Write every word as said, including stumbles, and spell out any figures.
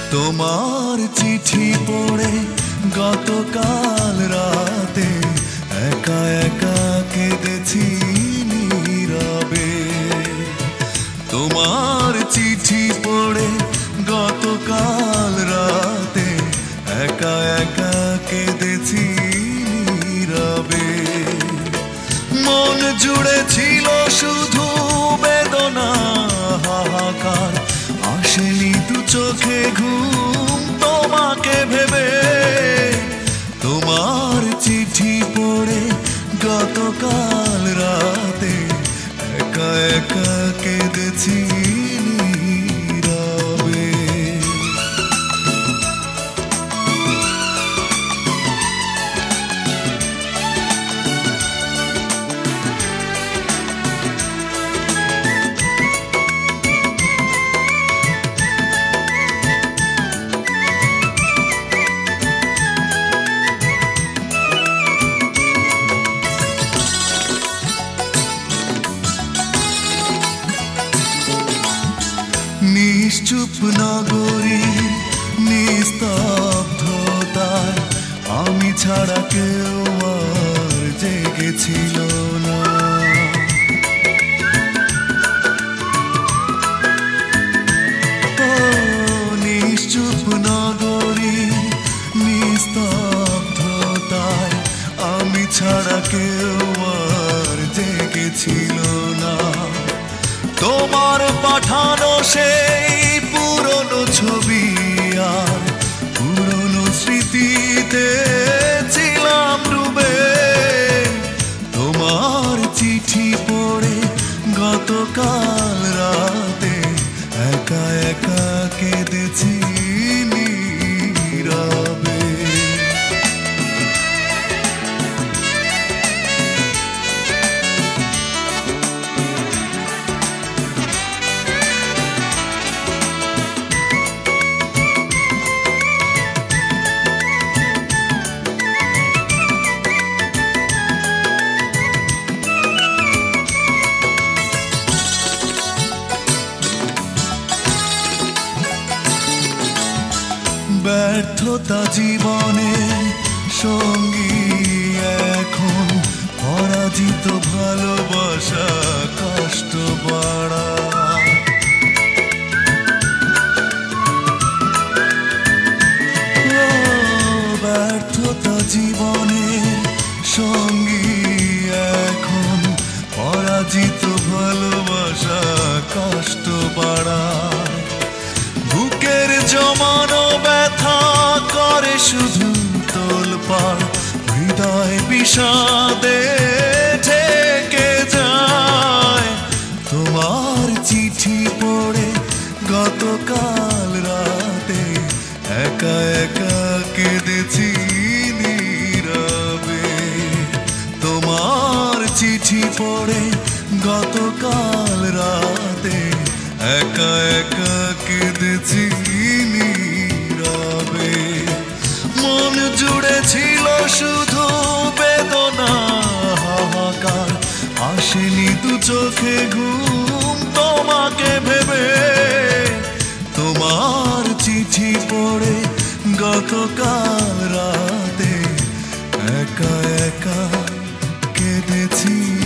তোমার চিঠি পড়ে গতকাল রাতে একা একা কেঁদেছি নীরবে। তোমার চিঠি পড়ে গতকাল রাতে একা একা কেঁদেছি নীরবে। মন জুড়ে ছিল শুধু বেদনা হাহাকার, আসেনি দু চোখে ঘুম তোমাকে ভেবে। তোমার চিঠি পড়ে গতকাল রাতে একা একা কেঁদেছি নীরবে। নিশ্চুপ নগরী নিস্তব্ধতায় আমি ছাড়া কেউ আর জেগেছিল না। ও নিশ্চুপ নগরী নিস্তব্ধতায় আমি ছাড়া কেউ আর জেগেছিল না। তোমার পাঠানো সেই পুরনো ছবি আর পুরনো স্মৃতিতে ছিলাম ডুবে। তোমার চিঠি পড়ে গতকাল রাতে একা একা কেঁদেছি নীরবে। ব্যর্থতা জীবনে সঙ্গী এখন, পরাজিত ভালোবাসা কষ্ট বাড়ায়। ও ব্যর্থতা জীবনে সঙ্গী এখন, পরাজিত ভালোবাসা কষ্ট বাড়ায়। বুকের জমানো ব্যথা করে শুধু তোলপাড়, হৃদয় বিষাদে ঢেকে যায়। তোমার চিঠি পড়ে গতকাল রাতে একা একা কেঁদেছি নীরবে। তোমার চিঠি পড়ে গতকাল রাতে একা একা কেঁদেছি নীরবে। মন জুড়ে ছিল শুধু বেদনা হাহাকার, আসেনি দু চোখে ঘুম তোমাকে ভেবে। তোমার চিঠি পড়ে গতকাল রাতে একা একা কেঁদেছি।